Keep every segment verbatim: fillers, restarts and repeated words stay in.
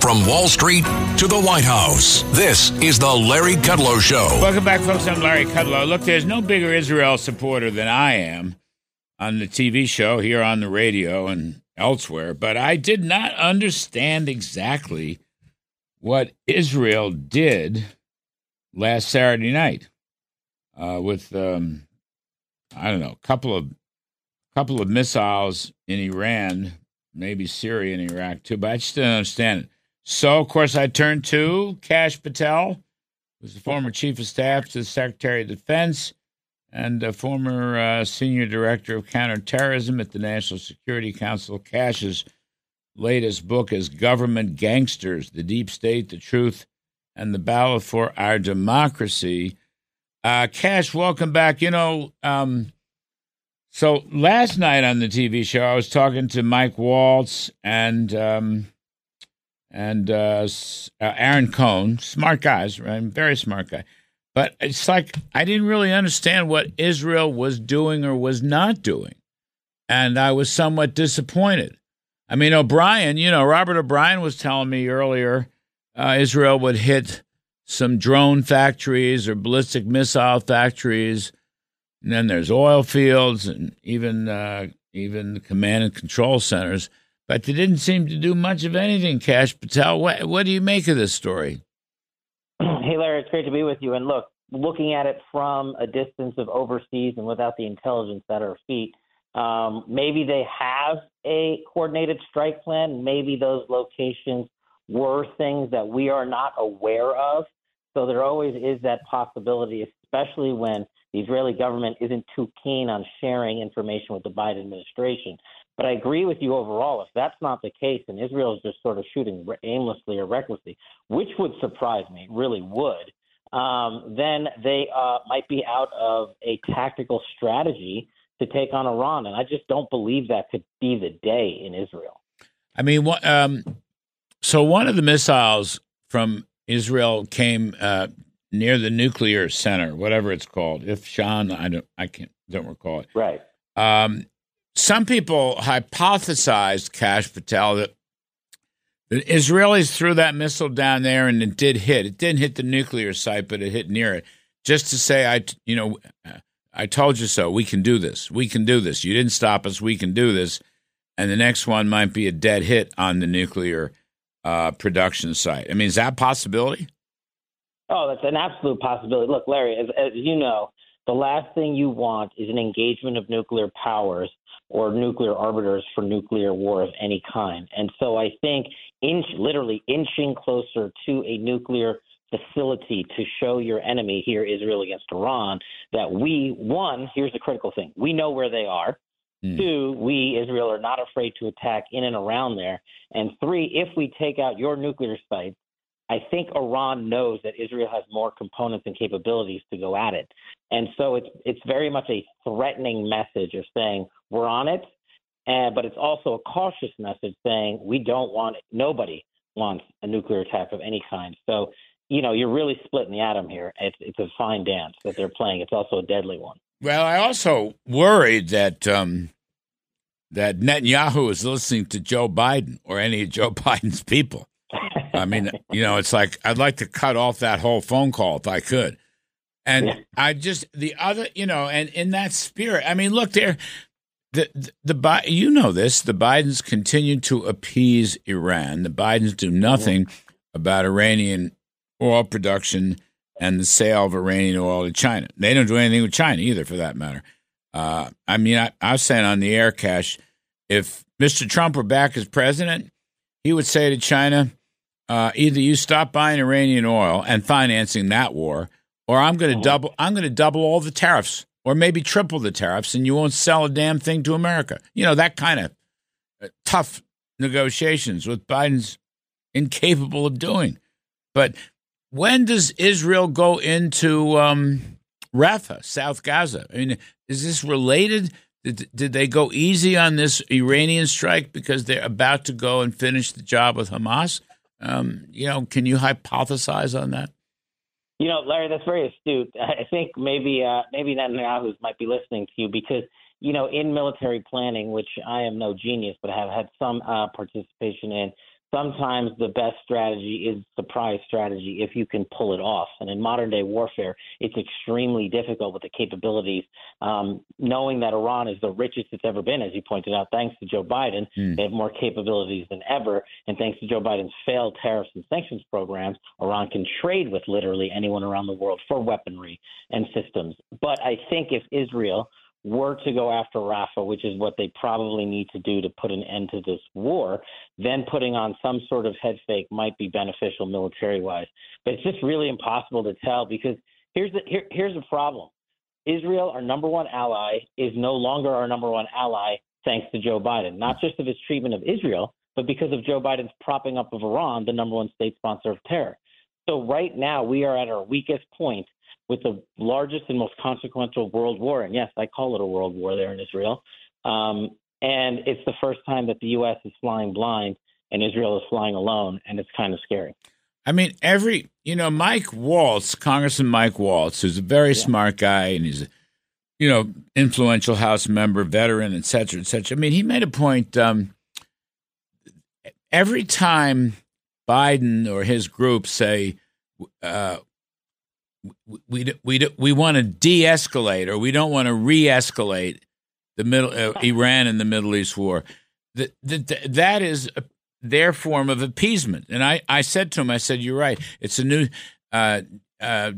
From Wall Street to the White House, this is the Larry Kudlow Show. Welcome back, folks. I'm Larry Kudlow. Look, there's no bigger Israel supporter than I am on the T V show, here on the radio, and elsewhere. But I did not understand exactly what Israel did last Saturday night uh, with, um, I don't know, a couple of couple of missiles in Iran, maybe Syria and Iraq too, but I just didn't understand it. So, of course, I turned to Kash Patel, who's the former chief of staff to the Secretary of Defense and a former uh, senior director of counterterrorism at the National Security Council. Kash's latest book is Government Gangsters, The Deep State, the Truth, and the Battle for Our Democracy. Uh, Kash, welcome back. You know, um, so last night on the T V show, I was talking to Mike Waltz and um, and uh, uh, Aaron Cohn, smart guys, right? Very smart guy. But it's like I didn't really understand what Israel was doing or was not doing, and I was somewhat disappointed. I mean, O'Brien, you know, Robert O'Brien was telling me earlier uh, Israel would hit some drone factories or ballistic missile factories. And then there's oil fields and even uh, even command and control centers. But they didn't seem to do much of anything, Kash Patel. What, what do you make of this story? Hey, Larry, it's great to be with you. And look, looking at it from a distance of overseas and without the intelligence at our feet, um, maybe they have a coordinated strike plan. Maybe those locations were things that we are not aware of. So there always is that possibility, especially when the Israeli government isn't too keen on sharing information with the Biden administration. But I agree with you overall. If that's not the case, and Israel is just sort of shooting aimlessly or recklessly, which would surprise me, really would, um, then they uh, might be out of a tactical strategy to take on Iran. And I just don't believe that could be the day in Israel. I mean, what, um, so one of the missiles from Israel came uh, near the nuclear center, whatever it's called. If Shan, I don't, I can't, don't recall it. Right. Um, some people hypothesized, Kash Patel, that the Israelis threw that missile down there and it did hit. It didn't hit the nuclear site, but it hit near it. Just to say, I, you know, I told you so. We can do this. We can do this. You didn't stop us. We can do this. And the next one might be a dead hit on the nuclear uh, production site. I mean, is that a possibility? Oh, that's an absolute possibility. Look, Larry, as, as you know, the last thing you want is an engagement of nuclear powers or nuclear arbiters for nuclear war of any kind. And so I think inch, literally inching closer to a nuclear facility to show your enemy, here Israel against Iran, that we, one, here's the critical thing, we know where they are. Mm. Two, we, Israel, are not afraid to attack in and around there. And three, if we take out your nuclear sites, I think Iran knows that Israel has more components and capabilities to go at it. And so it's it's very much a threatening message of saying we're on it, uh, but it's also a cautious message saying we don't want it. Nobody wants a nuclear attack of any kind. So, you know, you're really splitting the atom here. It's, it's a fine dance that they're playing. It's also a deadly one. Well, I also worried that um, that Netanyahu is listening to Joe Biden or any of Joe Biden's people. I mean, you know, it's like I'd like to cut off that whole phone call if I could. And yeah. I just the other, you know, and in that spirit, I mean, look there, the, the, the, you know, this, the Bidens continue to appease Iran. The Bidens do nothing mm-hmm. about Iranian oil production and the sale of Iranian oil to China. They don't do anything with China either, for that matter. Uh, I mean, I, I was saying on the air, Kash, if Mister Trump were back as president, he would say to China, uh, either you stop buying Iranian oil and financing that war, or I'm going to mm-hmm. double. I'm going to double all the tariffs, or maybe triple the tariffs, and you won't sell a damn thing to America. You know, that kind of uh, tough negotiations with Biden's incapable of doing. But when does Israel go into um, Rafah, South Gaza? I mean, is this related? Did, did they go easy on this Iranian strike because they're about to go and finish the job with Hamas? Um, you know, can you hypothesize on that? You know, Larry, that's very astute. I think maybe uh, maybe Netanyahu might be listening to you because, you know, in military planning, which I am no genius, but have had some uh, participation in, sometimes the best strategy is surprise strategy if you can pull it off. And in modern day warfare, it's extremely difficult with the capabilities, um, knowing that Iran is the richest it's ever been, as you pointed out, thanks to Joe Biden. Mm. They have more capabilities than ever. And thanks to Joe Biden's failed tariffs and sanctions programs, Iran can trade with literally anyone around the world for weaponry and systems. But I think if Israel were to go after Rafah, which is what they probably need to do to put an end to this war, then putting on some sort of head fake might be beneficial military-wise. But it's just really impossible to tell because here's the here, here's the problem. Israel, our number one ally, is no longer our number one ally thanks to Joe Biden, not just of his treatment of Israel, but because of Joe Biden's propping up of Iran, the number one state sponsor of terror. So right now we are at our weakest point with the largest and most consequential world war. And yes, I call it a world war there in Israel. Um, and it's the first time that the U S is flying blind and Israel is flying alone. And it's kind of scary. I mean, every, you know, Mike Waltz, Congressman Mike Waltz, who's a very yeah. smart guy and he's a, you know, influential House member, veteran, et cetera, et cetera. I mean, he made a point. Um, every time Biden or his group say, uh, We we we want to de-escalate, or we don't want to re-escalate the middle uh, Iran and the Middle East war. That that that is their form of appeasement. And I, I said to him, I said, "You're right. It's a new uh, uh,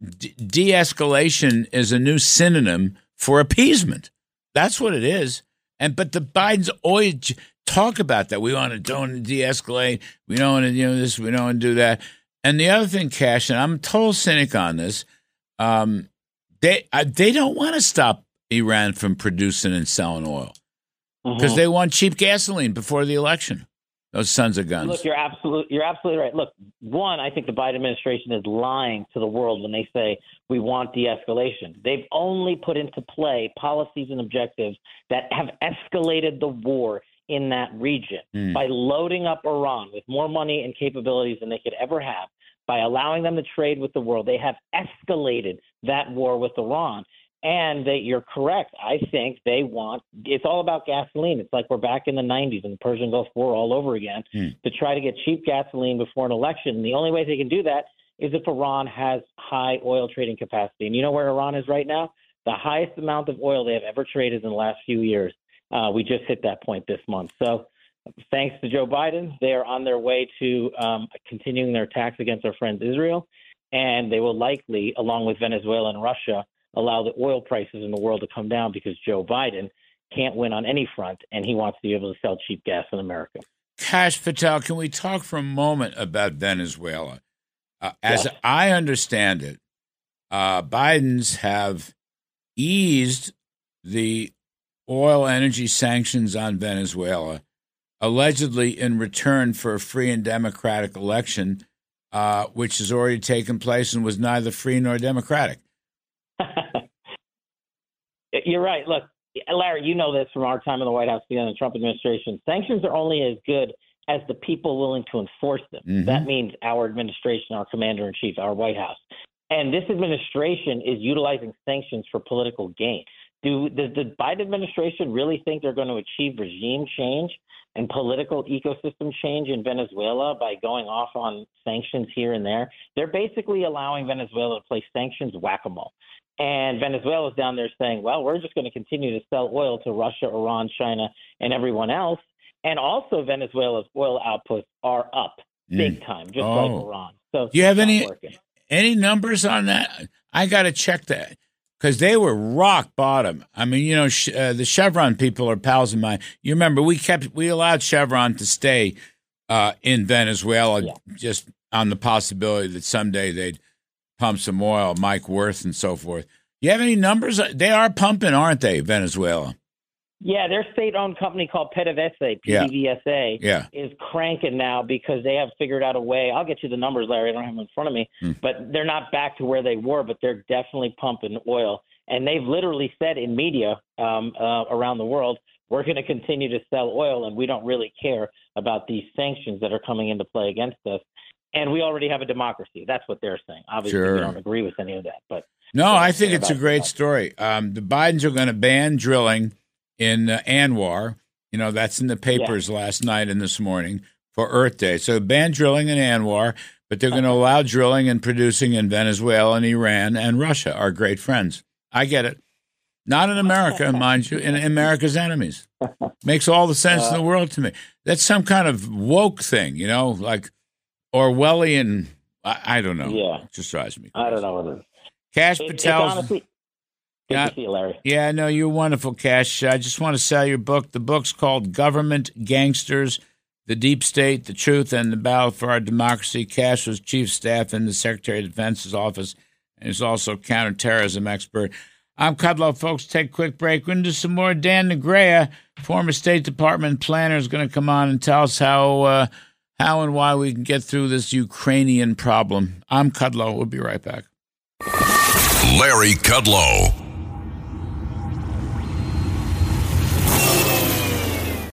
de-escalation is a new synonym for appeasement. That's what it is." And but the Bidens always talk about that. We want to don't de-escalate. We don't want to you know this. We don't want to do that. And the other thing, Cash, and I'm a total cynic on this, um, they uh, they don't want to stop Iran from producing and selling oil because mm-hmm. they want cheap gasoline before the election. Those sons of guns. Look, you're absolutely you're absolutely right. Look, one, I think the Biden administration is lying to the world when they say we want de-escalation. They've only put into play policies and objectives that have escalated the war in that region mm. by loading up Iran with more money and capabilities than they could ever have, by allowing them to trade with the world. They have escalated that war with Iran. And they, you're correct. I think they want – it's all about gasoline. It's like we're back in the nineties in the Persian Gulf War all over again mm. to try to get cheap gasoline before an election. And the only way they can do that is if Iran has high oil trading capacity. And you know where Iran is right now? The highest amount of oil they have ever traded in the last few years. Uh, we just hit that point this month. So thanks to Joe Biden, they are on their way to um, continuing their attacks against our friends Israel. And they will likely, along with Venezuela and Russia, allow the oil prices in the world to come down because Joe Biden can't win on any front, and he wants to be able to sell cheap gas in America. Kash Patel, can we talk for a moment about Venezuela? Uh, as yes. I understand it, uh, Biden's have eased the oil energy sanctions on Venezuela, allegedly in return for a free and democratic election, uh, which has already taken place and was neither free nor democratic. You're right. Look, Larry, you know this from our time in the White House together in the Trump administration. Sanctions are only as good as the people willing to enforce them. Mm-hmm. That means our administration, our commander-in-chief, our White House. And this administration is utilizing sanctions for political gain. Do does the Biden administration really think they're going to achieve regime change and political ecosystem change in Venezuela by going off on sanctions here and there? They're basically allowing Venezuela to play sanctions whack-a-mole. And Venezuela's down there saying, well, we're just going to continue to sell oil to Russia, Iran, China, and everyone else. And also Venezuela's oil outputs are up mm. big time, just oh. like Iran. So do you have any working. any numbers on that? I got to check that. Because they were rock bottom. I mean, you know, sh- uh, the Chevron people are pals of mine. You remember we kept we allowed Chevron to stay uh, in Venezuela yeah. just on the possibility that someday they'd pump some oil, Mike Wirth and so forth. You have any numbers? They are pumping, aren't they, Venezuela? Yeah, their state-owned company called PDVSA, P D V S A, yeah. Yeah. is cranking now because they have figured out a way. I'll get you the numbers, Larry. I don't have them in front of me. Hmm. But they're not back to where they were, but they're definitely pumping oil. And they've literally said in media um, uh, around the world, we're going to continue to sell oil, and we don't really care about these sanctions that are coming into play against us. And we already have a democracy. That's what they're saying. Obviously, sure. we don't agree with any of that. But no, I think it's a great story. Um, the Bidens are going to ban drilling in uh, Anwar. You know, that's in the papers yeah. last night and this morning for Earth Day. So ban drilling in Anwar, but they're going to allow drilling and producing in Venezuela and Iran and Russia, our great friends. I get it. Not in America, mind you, in America's enemies. Makes all the sense uh, in the world to me. That's some kind of woke thing, you know, like Orwellian. I, I don't know. Yeah. It just drives me crazy. I don't know what it is. Cash it, Patel's. Honestly, good yeah, to see you, Larry. Yeah, no, you're wonderful, Cash. I just want to sell your book. The book's called Government Gangsters, The Deep State, The Truth, and the Battle for Our Democracy. Cash was chief of staff in the Secretary of Defense's office, and is also a counterterrorism expert. I'm Kudlow, folks. Take a quick break. We're going to do some more. Dan Negrea, former State Department planner, is going to come on and tell us how uh, how and why we can get through this Ukrainian problem. I'm Kudlow. We'll be right back. Larry Kudlow.